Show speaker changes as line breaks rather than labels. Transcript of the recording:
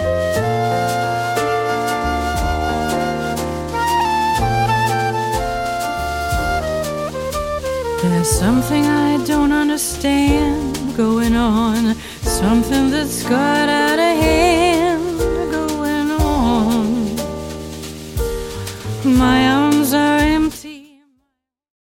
There's something I don't understand going on, something that's got out of hand.